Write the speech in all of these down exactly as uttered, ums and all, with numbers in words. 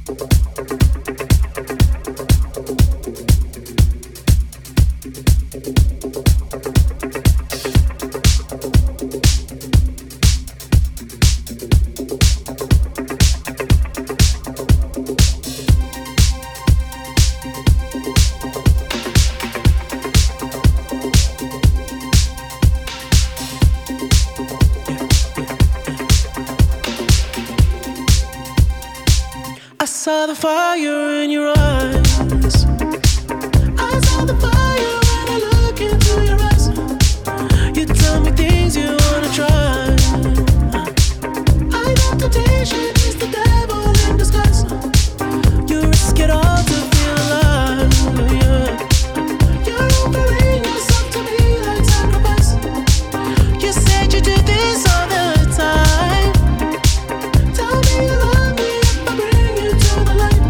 I saw the fire in your eyes. I saw the fire when I look into your eyes. You tell me things you wanna try. I know temptation is the devil in disguise. You risk it all to feel alive, yeah. You're offering yourself to me like sacrifice. You said you do this all the time. Tell me you love me if I bring you to the light.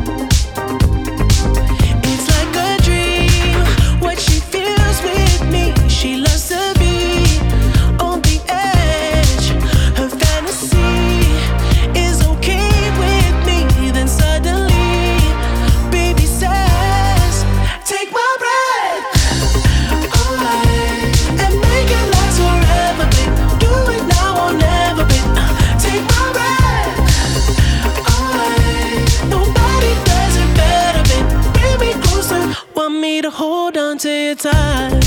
It's like a dream, what she feels with me. She loves to be on the edge. Her fantasy is okay with me. Then suddenly, baby says, take my breath away and make it last forever, babe. Do it now or never, babe. Take my breath away. Nobody does it better, babe. Bring me closer, want me to hold on to your tight.